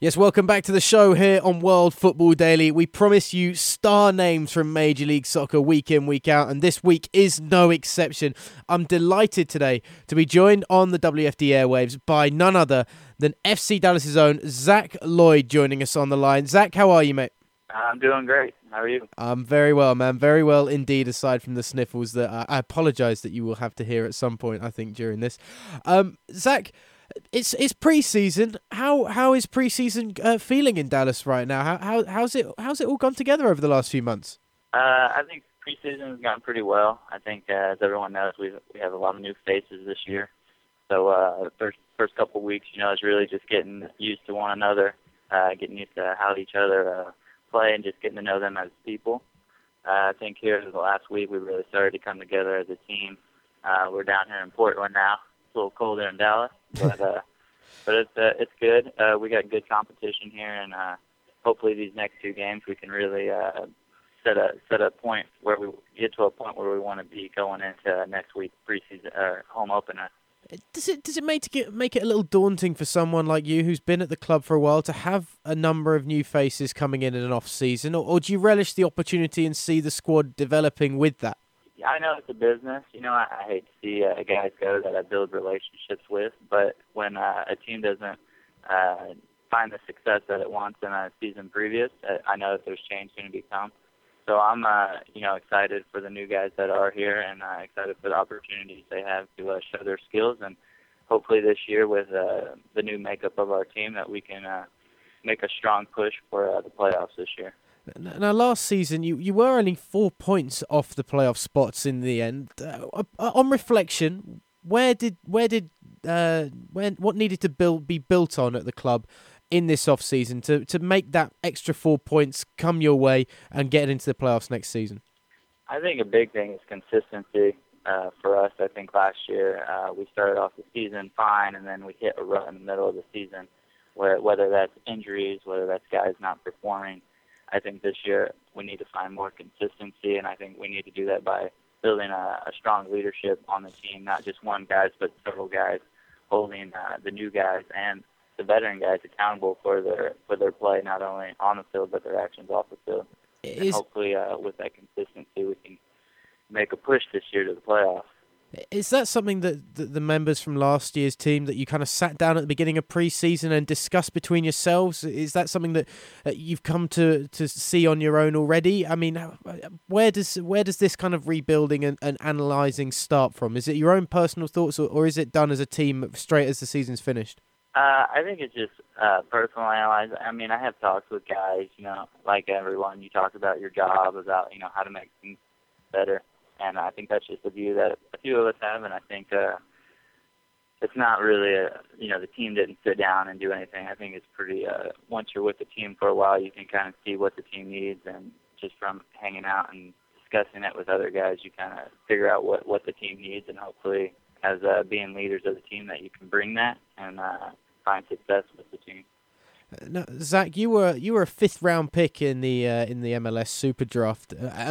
Yes, welcome back to the show here on World Football Daily. We promise you star names from Major League Soccer week in, week out, and this week is no exception. I'm delighted today to be joined on the WFD airwaves by none other than FC Dallas' own Zach Lloyd joining us on the line. Zach, how are you, mate? I'm doing great. How are you? I'm very well, man. Very well indeed, aside from the sniffles that I apologise that you will have to hear at some point, I think, during this. Zach, it's pre-season. How is pre-season feeling in Dallas right now? How's it all gone together over the last few months? I think preseason has gone pretty well. I think, as everyone knows, we have a lot of new faces this year. So first couple of weeks, is really just getting used to one another, getting used to how each other play, and just getting to know them as people. I think here the last week we really started to come together as a team. We're down here in Portland now. It's a little colder in Dallas, but it's good. We got good competition here, and hopefully these next two games we can really set a point where we get to a point where we want to be going into next week preseason home opener. Does it make it a little daunting for someone like you who's been at the club for a while to have a number of new faces coming in an off season, or do you relish the opportunity and see the squad developing with that? Yeah, I know it's a business. I hate to see guys go that I build relationships with, but when a team doesn't find the success that it wants in a season previous, I know that there's change going to become. So I'm, excited for the new guys that are here, and excited for the opportunities they have to show their skills. And hopefully this year, with the new makeup of our team, that we can make a strong push for the playoffs this year. Now, last season, you were only 4 points off the playoff spots in the end. On reflection, what needed to be built on at the club in this off season to make that extra 4 points come your way and get into the playoffs next season? I think a big thing is consistency for us. I think last year we started off the season fine, and then we hit a rut in the middle of the season, whether that's injuries, whether that's guys not performing. I think this year we need to find more consistency, and I think we need to do that by building a strong leadership on the team, not just one guy, but several guys holding the new guys and the veteran guys accountable for their play, not only on the field but their actions off the field. And hopefully, with that consistency, we can make a push this year to the playoffs. Is that something that the members from last year's team that you kind of sat down at the beginning of pre-season and discussed between yourselves? Is that something that you've come to see on your own already? I mean, where does this kind of rebuilding and analysing start from? Is it your own personal thoughts, or is it done as a team straight as the season's finished? I think it's just personal analyzing. I mean, I have talks with guys, like everyone. You talk about your job, about, how to make things better. And I think that's just a view that a few of us have, and I think it's not really the team didn't sit down and do anything. I think it's pretty, once you're with the team for a while, you can kind of see what the team needs, and just from hanging out and discussing it with other guys, you kind of figure out what the team needs, and hopefully, as being leaders of the team, that you can bring that and find success with the team. Now, Zach, you were a fifth round pick in the MLS Super Draft,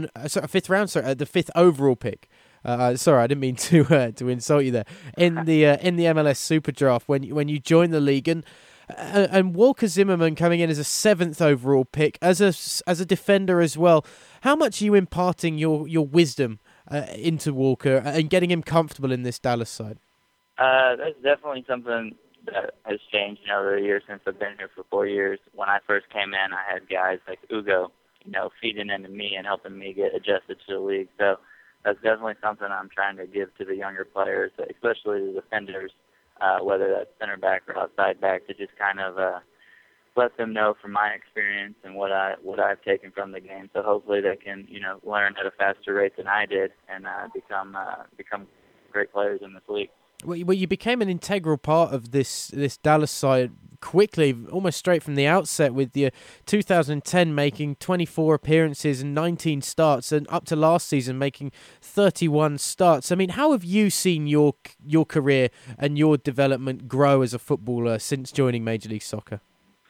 the fifth overall pick. Sorry, I didn't mean to insult you there. In the MLS Super Draft, when you joined the league, and Walker Zimmerman coming in as a seventh overall pick, as a defender as well. How much are you imparting your wisdom into Walker and getting him comfortable in this Dallas side? That's definitely something that has changed over the years since I've been here for 4 years. When I first came in, I had guys like Ugo, feeding into me and helping me get adjusted to the league. So that's definitely something I'm trying to give to the younger players, especially the defenders, whether that's center back or outside back, to just kind of let them know from my experience and what I've taken from the game. So hopefully they can, learn at a faster rate than I did and become great players in this league. Well, you became an integral part of this Dallas side quickly, almost straight from the outset, with the 2010 making 24 appearances and 19 starts, and up to last season making 31 starts. I mean, how have you seen your career and your development grow as a footballer since joining Major League Soccer?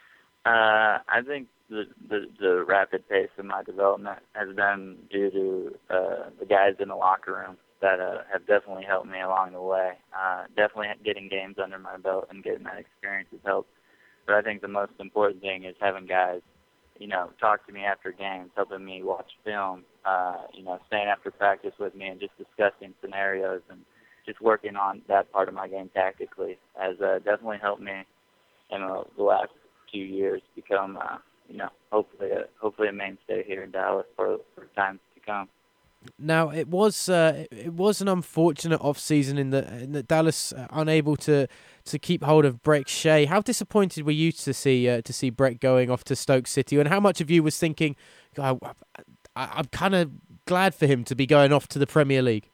I think the rapid pace of my development has been due to the guys in the locker room that have definitely helped me along the way. Definitely getting games under my belt and getting that experience has helped. But I think the most important thing is having guys, talk to me after games, helping me watch film, staying after practice with me and just discussing scenarios and just working on that part of my game tactically has definitely helped me in the last few years become, hopefully a mainstay here in Dallas for times to come. Now it was an unfortunate off season in that Dallas unable to keep hold of Brek Shea. How disappointed were you to see Brek going off to Stoke City, and how much of you was thinking, I'm kind of glad for him to be going off to the Premier League?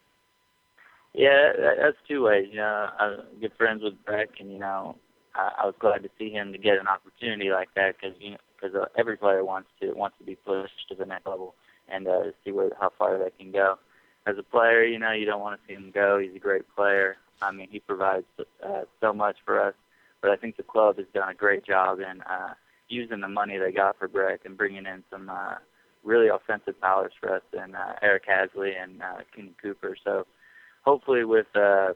Yeah, that's two ways. I'm good friends with Brek, and I was glad to see him to get an opportunity like that because every player wants to be pushed to the next level and see how far they can go. As a player, you don't want to see him go. He's a great player. I mean, he provides so much for us. But I think the club has done a great job in using the money they got for Brek and bringing in some really offensive powers for us in Eric Hasley and Kenny Cooper. So hopefully I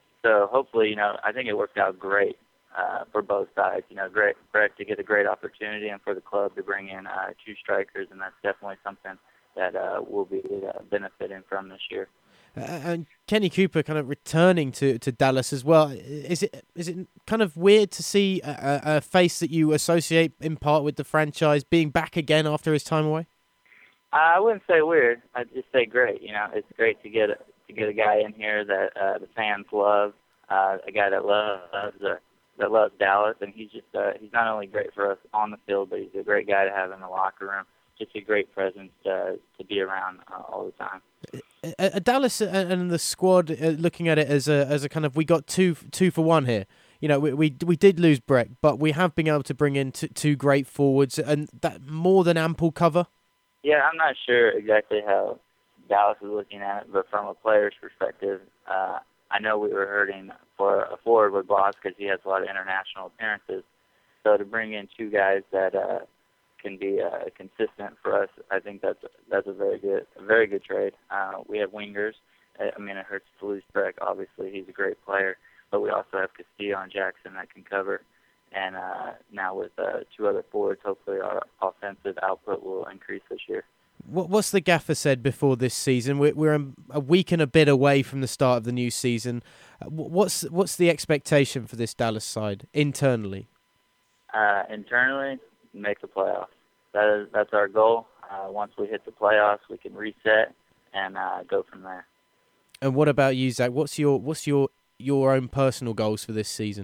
think it worked out great for both sides. Great Brek to get a great opportunity and for the club to bring in two strikers, and that's definitely something that we'll be benefiting from this year. And Kenny Cooper kind of returning to Dallas as well. Is it kind of weird to see a face that you associate in part with the franchise being back again after his time away? I wouldn't say weird. I'd just say great. It's great to get a guy in here that the fans love, a guy that loves Dallas, and he's not only great for us on the field, but he's a great guy to have in the locker room. Just a great presence to be around all the time. Dallas and the squad looking at it as a kind of, we got two for one here. We did lose Brek, but we have been able to bring in two great forwards and that more than ample cover. Yeah, I'm not sure exactly how Dallas is looking at it, but from a player's perspective, I know we were hurting for a forward with Boss because he has a lot of international appearances. So to bring in two guys that can be consistent for us, I think that's a very good trade. We have wingers. I mean, it hurts to lose Brek. Obviously, he's a great player, but we also have Castillo and Jackson that can cover. And now with two other forwards, hopefully our offensive output will increase this year. What's the gaffer said before this season? We're a week and a bit away from the start of the new season. What's the expectation for this Dallas side internally? Internally, make the playoffs. That's our goal. Once we hit the playoffs, we can reset and go from there. And what about you, Zach? What's your own personal goals for this season?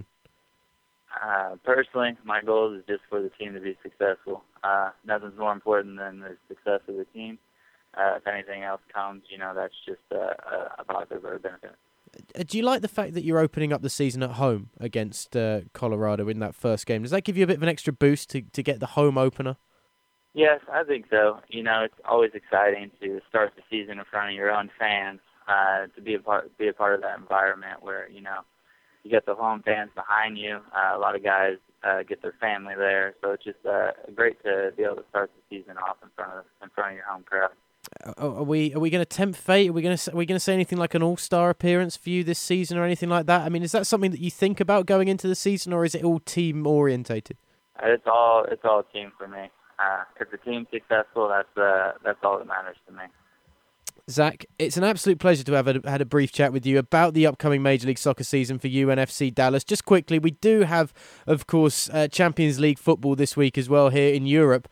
Personally, my goal is just for the team to be successful. Nothing's more important than the success of the team. If anything else comes, that's just a positive or a benefit. Do you like the fact that you're opening up the season at home against Colorado in that first game? Does that give you a bit of an extra boost to get the home opener? Yes, I think so. It's always exciting to start the season in front of your own fans, to be a part of that environment where you got the home fans behind you. A lot of guys get their family there, so it's just great to be able to start the season off in front of your home crowd. Are we going to tempt fate? Are we going to say anything like an all-star appearance for you this season or anything like that? I mean, is that something that you think about going into the season, or is it all team orientated? It's all team for me. If the team's successful, that's all that matters to me. Zach, it's an absolute pleasure to have had a brief chat with you about the upcoming Major League Soccer season for UNFC Dallas. Just quickly, we do have, of course, Champions League football this week as well here in Europe.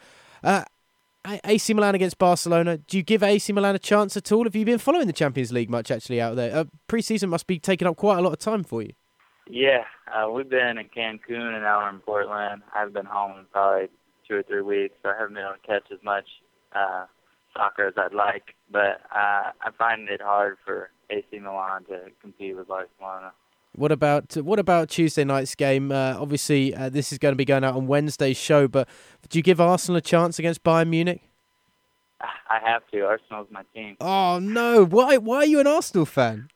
AC Milan against Barcelona. Do you give AC Milan a chance at all? Have you been following the Champions League much actually out there? Pre-season must be taking up quite a lot of time for you. Yeah, we've been in Cancun and now we're in Portland. I've been home in probably 2 or 3 weeks, so I haven't been able to catch as much soccer as I'd like. But I find it hard for AC Milan to compete with Barcelona. What about Tuesday night's game? Obviously, this is going to be going out on Wednesday's show, but do you give Arsenal a chance against Bayern Munich? I have to. Arsenal's my team. Oh, no. Why are you an Arsenal fan?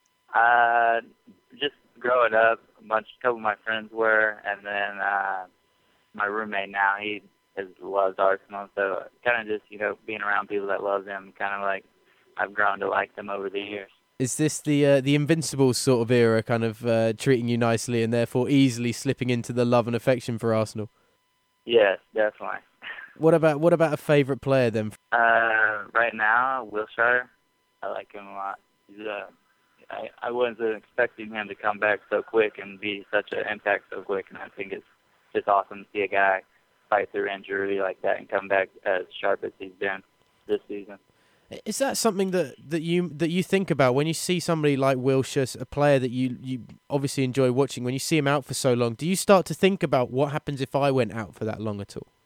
Just growing up, a couple of my friends were, and then my roommate now, he loves Arsenal. So kind of just, being around people that love them, kind of like I've grown to like them over the years. Is this the Invincibles sort of era, kind of treating you nicely and therefore easily slipping into the love and affection for Arsenal? Yes, definitely. What about a favourite player then? Right now, Wilshire, I like him a lot. He's, I wasn't expecting him to come back so quick and be such an impact so quick, and I think it's just awesome to see a guy fight through injury like that and come back as sharp as he's been this season. Is that something that you think about when you see somebody like Wilshere, a player that you obviously enjoy watching? When you see him out for so long, do you start to think about what happens if I went out for that long at all?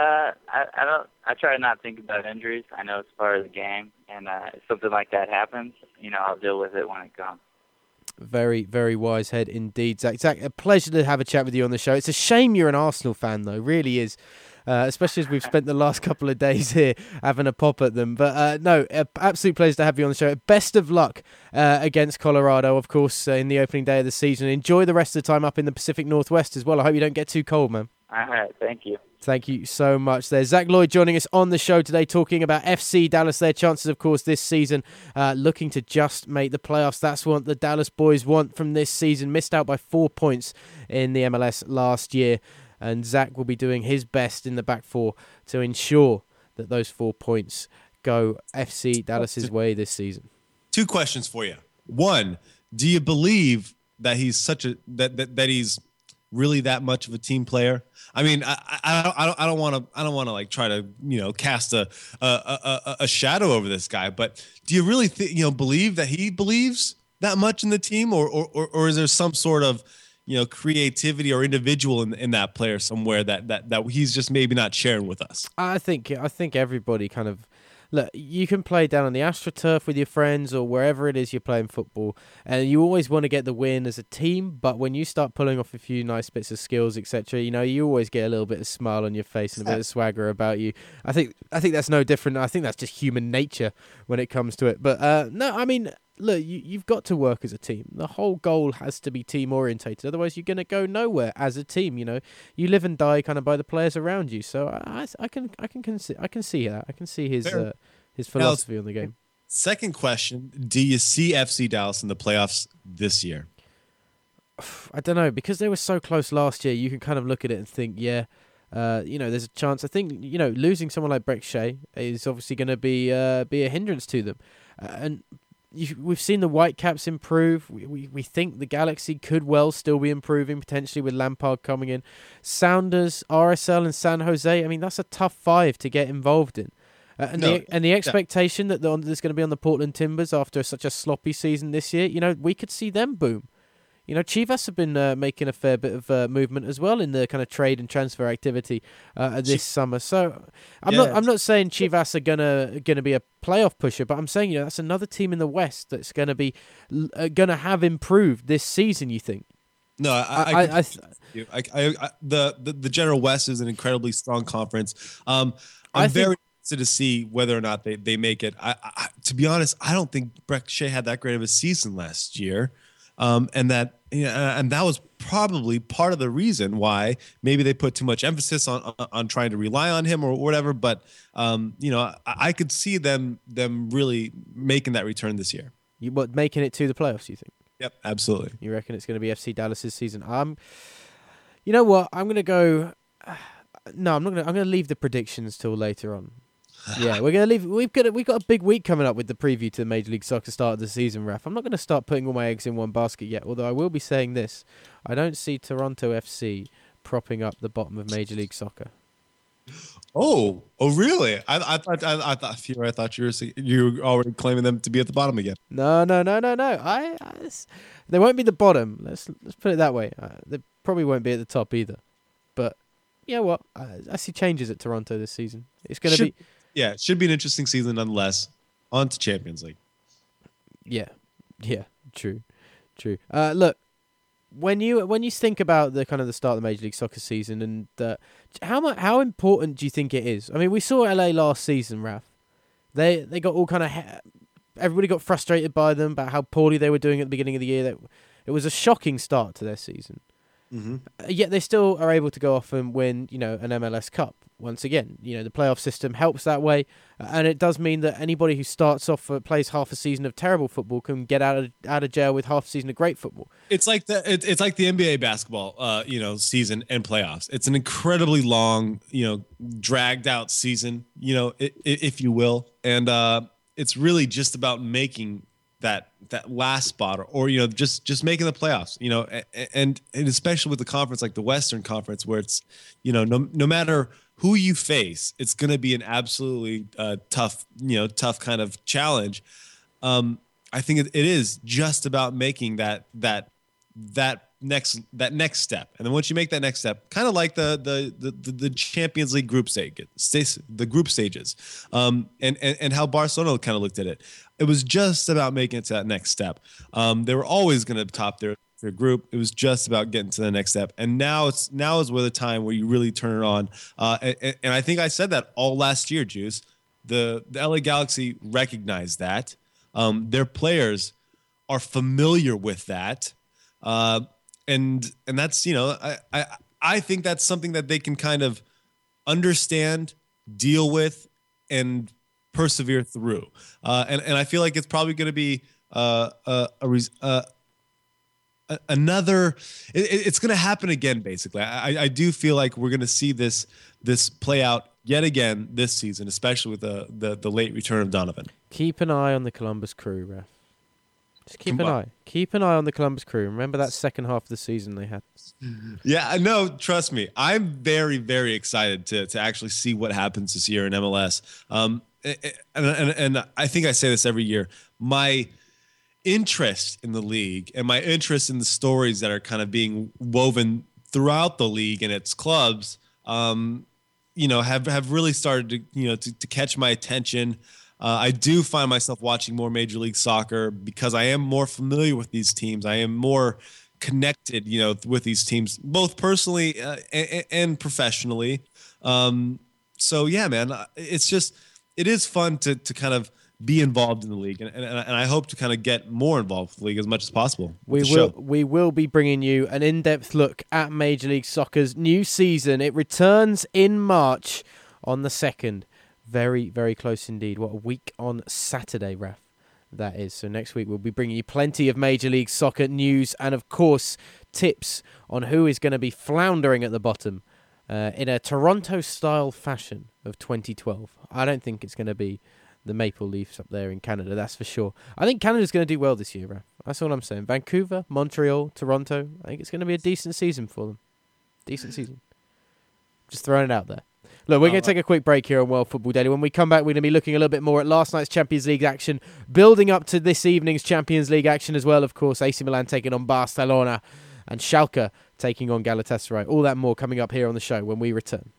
I don't. I try to not think about injuries. I know it's part of the game, and if something like that happens, I'll deal with it when it comes. Very, very wise head indeed, Zach. Zach, a pleasure to have a chat with you on the show. It's a shame you're an Arsenal fan, though. Really is. Especially as we've spent the last couple of days here having a pop at them. But no, absolute pleasure to have you on the show. Best of luck against Colorado, of course, in the opening day of the season. Enjoy the rest of the time up in the Pacific Northwest as well. I hope you don't get too cold, man. All right, thank you. Thank you so much. There's Zach Lloyd joining us on the show today, talking about FC Dallas. Their chances, of course, this season, looking to just make the playoffs. That's what the Dallas boys want from this season. Missed out by 4 points in the MLS last year. And Zach will be doing his best in the back four to ensure that those 4 points go FC Dallas's way this season. 2 questions for you. One, do you believe that he's that he's really that much of a team player? I mean, I don't want to like try to cast a shadow over this guy, but do you really believe that he believes that much in the team, or is there some sort of creativity or individual in that player somewhere that he's just maybe not sharing with us? I think everybody kind of look. You can play down on the AstroTurf with your friends or wherever it is you're playing football, and you always want to get the win as a team. But when you start pulling off a few nice bits of skills, etc., you always get a little bit of smile on your face and a bit of swagger about you. I think that's no different. I think that's just human nature when it comes to it. But no, I mean, look, you've got to work as a team. The whole goal has to be team orientated. Otherwise, you're going to go nowhere as a team. You live and die kind of by the players around you. So I can see that. I can see his philosophy on the game. Second question: do you see FC Dallas in the playoffs this year? I don't know, because they were so close last year. You can kind of look at it and think, yeah. There's a chance. I think losing someone like Brek Shea is obviously going to be a hindrance to them, and we've seen the Whitecaps improve. We think the Galaxy could well still be improving, potentially with Lampard coming in. Sounders, RSL, and San Jose. I mean, that's a tough 5 to get involved in. The expectation that there's going to be on the Portland Timbers after such a sloppy season this year, we could see them boom. Chivas have been making a fair bit of movement as well in the kind of trade and transfer activity this summer. So I'm not saying Chivas are gonna be a playoff pusher, but I'm saying that's another team in the West that's gonna have improved this season. You think? No, the General West is an incredibly strong conference. I'm very interested to see whether or not they make it. To be honest, I don't think Brek Shea had that great of a season last year. And that was probably part of the reason why maybe they put too much emphasis on trying to rely on him or whatever. But I could see them really making that return this year. Making it to the playoffs? You think? Yep, absolutely. You reckon it's going to be FC Dallas's season? You know what? I'm going to go. No, I'm not going to. I'm going to leave the predictions till later on. Yeah, we're gonna leave. We've got a big week coming up with the preview to the Major League Soccer start of the season, Raf. I'm not going to start putting all my eggs in one basket yet. Although I will be saying this: I don't see Toronto FC propping up the bottom of Major League Soccer. Oh, really? I thought you were already claiming them to be at the bottom again. No. They won't be the bottom. Let's put it that way. They probably won't be at the top either. But you know what? I see changes at Toronto this season. It's going to be. Yeah, it should be an interesting season nonetheless. On to Champions League. Yeah, true. Look, when you think about the kind of the start of the Major League Soccer season, and how important do you think it is? I mean, we saw LA last season, Raf. They got all kind of everybody got frustrated by them about how poorly they were doing at the beginning of the year. That it was a shocking start to their season. Yet they still are able to go off and win, an MLS Cup. Once again, the playoff system helps that way, and it does mean that anybody who starts off plays half a season of terrible football can get out of jail with half a season of great football. It's like it's like the NBA basketball, season and playoffs. It's an incredibly long, dragged out season, if you will, and it's really just about making that last spot or just making the playoffs, and especially with the conference like the Western Conference where it's, no matter who you face, it's going to be an absolutely tough kind of challenge. I think it is just about making that next step, and then once you make that next step, kind of like the Champions League group stages, and how Barcelona kind of looked at it. It was just about making it to that next step. They were always going to top their group. It was just about getting to the next step, and now is where the time where you really turn it on. And I think I said that all last year, Juice. The LA Galaxy recognized that. Their players are familiar with that. And that's, I think that's something that they can kind of understand, deal with, and persevere through. And I feel like it's probably going to be another. It's going to happen again. Basically, I do feel like we're going to see this play out yet again this season, especially with the late return of Donovan. Keep an eye on the Columbus Crew, Ref. Just keep an eye on the Columbus Crew. Remember that second half of the season they had. Yeah, no, trust me. I'm very, very excited to actually see what happens this year in MLS. And I think I say this every year. My interest in the league and my interest in the stories that are kind of being woven throughout the league and its clubs, have really started to catch my attention. I do find myself watching more Major League Soccer because I am more familiar with these teams. I am more connected, with these teams, both personally and professionally. So yeah, man, it is fun to kind of be involved in the league, and I hope to kind of get more involved with the league as much as possible. We will be bringing you an in-depth look at Major League Soccer's new season. It returns in March on the 2nd. Very, very close indeed. What a week on Saturday, Raf, that is. So next week we'll be bringing you plenty of Major League Soccer news and, of course, tips on who is going to be floundering at the bottom in a Toronto-style fashion of 2012. I don't think it's going to be the Maple Leafs up there in Canada, that's for sure. I think Canada's going to do well this year, Raf. That's all I'm saying. Vancouver, Montreal, Toronto. I think it's going to be a decent season for them. Decent season. Just throwing it out there. Look, we're going to take a quick break here on World Football Daily. When we come back, we're going to be looking a little bit more at last night's Champions League action, building up to this evening's Champions League action as well, of course. AC Milan taking on Barcelona and Schalke taking on Galatasaray. All that more coming up here on the show when we return.